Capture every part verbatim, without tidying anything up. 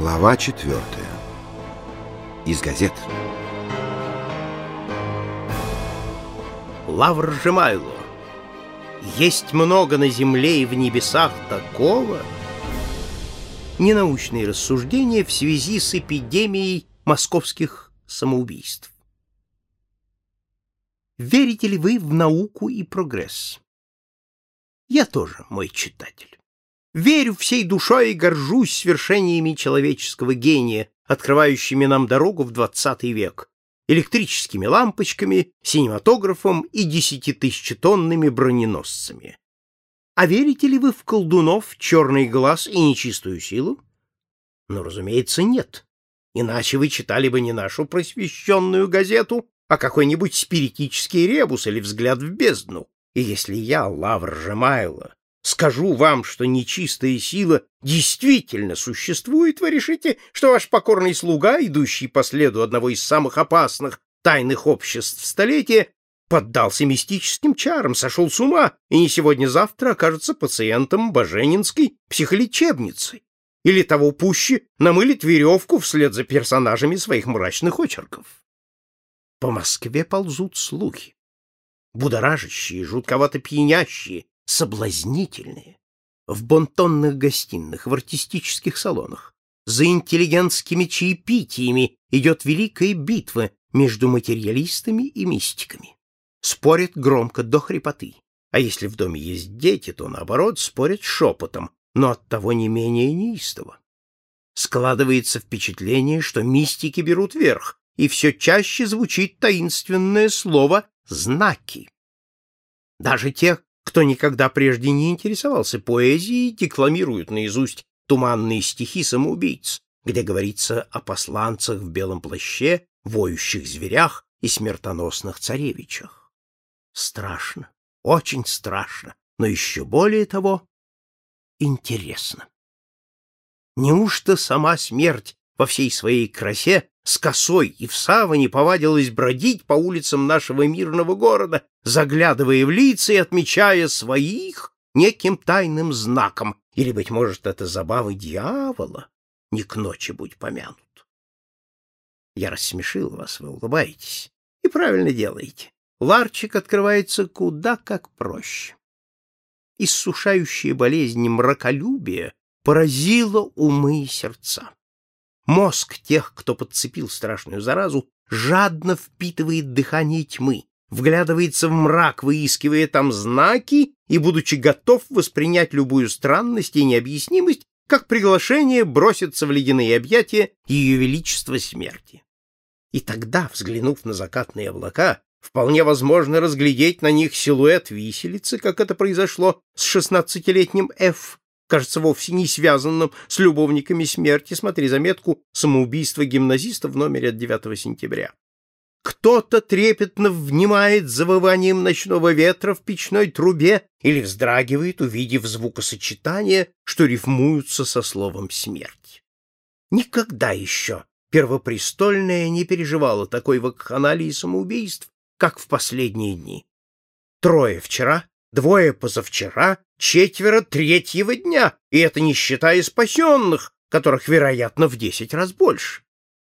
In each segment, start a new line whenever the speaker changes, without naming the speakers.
Глава четвертая. Из газет.
Лавр Жемайло. Есть много на земле и в небесах такого. Ненаучные рассуждения в связи с эпидемией московских самоубийств. Верите ли вы в науку и прогресс? Я тоже, мой читатель. Верю всей душой и горжусь свершениями человеческого гения, открывающими нам дорогу в двадцатый век, электрическими лампочками, синематографом и десятитысячетонными броненосцами. А верите ли вы в колдунов, черный глаз и нечистую силу? Ну, разумеется, нет. Иначе вы читали бы не нашу просвещенную газету, а какой-нибудь спиритический ребус или взгляд в бездну. И если я, Лавр Жемайло, скажу вам, что нечистая сила действительно существует, вы решите, что ваш покорный слуга, идущий по следу одного из самых опасных тайных обществ столетия, поддался мистическим чарам, сошел с ума и не сегодня-завтра окажется пациентом Боженинской психолечебницы, или того пуще намылит веревку вслед за персонажами своих мрачных очерков. По Москве ползут слухи, будоражащие, жутковато пьянящие, соблазнительные. В бонтонных гостиных, в артистических салонах, за интеллигентскими чаепитиями идет великая битва между материалистами и мистиками. Спорят громко до хрипоты, а если в доме есть дети, то, наоборот, спорят шепотом, но оттого не менее неистово. Складывается впечатление, что мистики берут верх, и все чаще звучит таинственное слово «знаки». Даже те, кто никогда прежде не интересовался поэзией, декламируют наизусть туманные стихи самоубийц, где говорится о посланцах в белом плаще, воющих зверях и смертоносных царевичах. Страшно, очень страшно, но еще более того интересно. Неужто сама смерть во всей своей красе с косой и в саване повадилась бродить по улицам нашего мирного города, заглядывая в лица и отмечая своих неким тайным знаком, или, быть может, это забавы дьявола, не к ночи будь помянут? Я рассмешил вас, вы улыбаетесь, и правильно делаете. Ларчик открывается куда как проще. Иссушающая болезнь мраколюбия поразила умы и сердца. Мозг тех, кто подцепил страшную заразу, жадно впитывает дыхание тьмы, вглядывается в мрак, выискивая там знаки и, будучи готов воспринять любую странность и необъяснимость, как приглашение броситься в ледяные объятия Ее Величества Смерти. И тогда, взглянув на закатные облака, вполне возможно разглядеть на них силуэт виселицы, как это произошло с шестнадцатилетним Ф., кажется, вовсе не связанным с любовниками смерти. Смотри заметку «Самоубийство гимназиста» в номере от девятого сентября. Кто-то трепетно внимает завыванием ночного ветра в печной трубе или вздрагивает, увидев звукосочетания, что рифмуются со словом «смерть». Никогда еще Первопрестольная не переживала такой вакханалии самоубийств, как в последние дни. Трое вчера, двое позавчера, четверо третьего дня, и это не считая спасенных, которых, вероятно, в десять раз больше.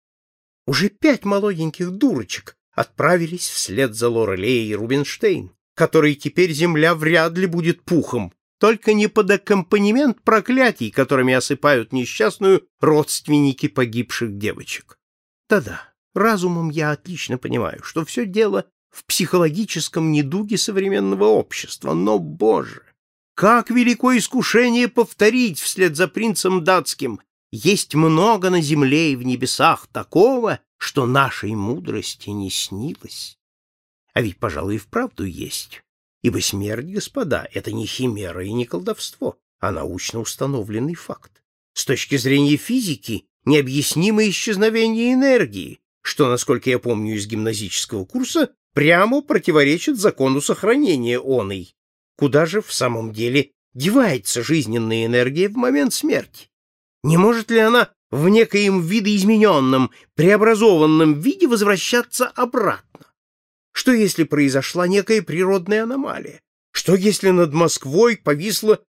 Уже пять молоденьких дурочек отправились вслед за Лорелей и Рубинштейн, которой теперь земля вряд ли будет пухом, только не под аккомпанемент проклятий, которыми осыпают несчастную родственники погибших девочек. Да-да, разумом я отлично понимаю, что все дело в психологическом недуге современного общества, но, Боже, как велико искушение повторить вслед за принцем датским: есть много на земле и в небесах такого, что нашей мудрости не снилось. А ведь, пожалуй, и вправду есть, ибо смерть, господа, это не химера и не колдовство, а научно установленный факт. С точки зрения физики необъяснимое исчезновение энергии, что, насколько я помню из гимназического курса, прямо противоречит закону сохранения оной. Куда же в самом деле девается жизненная энергия в момент смерти? Не может ли она в некоем видоизмененном, преобразованном виде возвращаться обратно? Что если произошла некая природная аномалия? Что если над Москвой повисла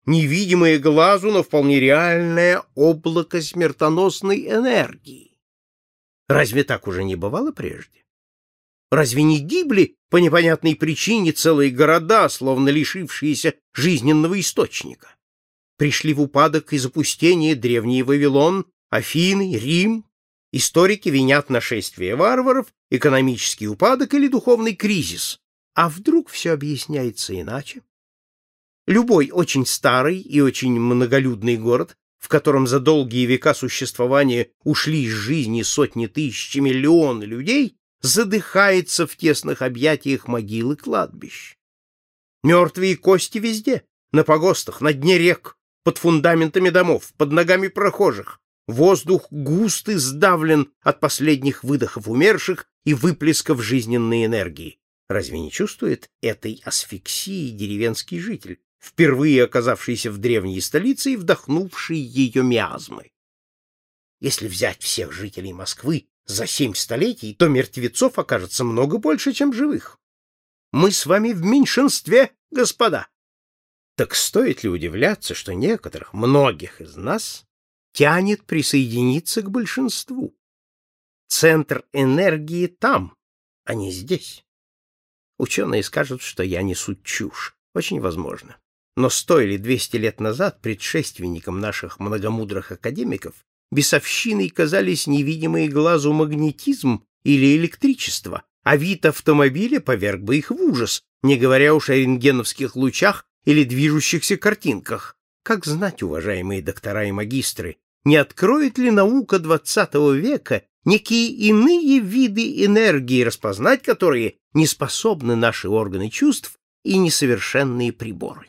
невидимое глазу, но вполне реальное облако смертоносной энергии. Разве так уже не бывало прежде? Разве не гибли по непонятной причине целые города, словно лишившиеся жизненного источника? Пришли в упадок и запустение древний Вавилон, Афины, Рим. Историки винят нашествие варваров, экономический упадок или духовный кризис. А вдруг все объясняется иначе? Любой очень старый и очень многолюдный город, в котором за долгие века существования ушли из жизни сотни тысяч, миллионы людей, задыхается в тесных объятиях могил и кладбищ. Мертвые кости везде, на погостах, на дне рек, под фундаментами домов, под ногами прохожих. Воздух густ и сдавлен от последних выдохов умерших и выплесков жизненной энергии. Разве не чувствует этой асфиксии деревенский житель, впервые оказавшийся в древней столице и вдохнувший ее миазмы? Если взять всех жителей Москвы за семь столетий, то мертвецов окажется много больше, чем живых. Мы с вами в меньшинстве, господа. Так стоит ли удивляться, что некоторых, многих из нас тянет присоединиться к большинству? Центр энергии там, а не здесь. Ученые скажут, что я несу чушь. Очень возможно. Но сто или двести лет назад предшественникам наших многомудрых академиков бесовщиной казались невидимые глазу магнетизм или электричество, а вид автомобиля поверг бы их в ужас, не говоря уж о рентгеновских лучах или движущихся картинках. Как знать, уважаемые доктора и магистры, не откроет ли наука двадцатого века некие иные виды энергии, распознать которые не способны наши органы чувств и несовершенные приборы?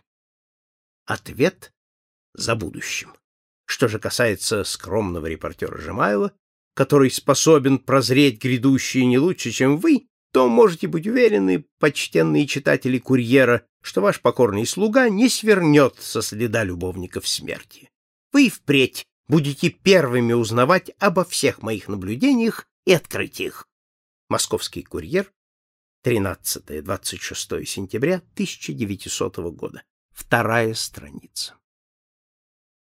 Ответ за будущим. Что же касается скромного репортера Жемайлова, который способен прозреть грядущее не лучше, чем вы, то можете быть уверены, почтенные читатели «Курьера», что ваш покорный слуга не свернет со следа любовников смерти. Вы и впредь будете первыми узнавать обо всех моих наблюдениях и открытиях. Московский «Курьер», тринадцатое — двадцать шестое сентября тысяча девятисотого года. Вторая страница.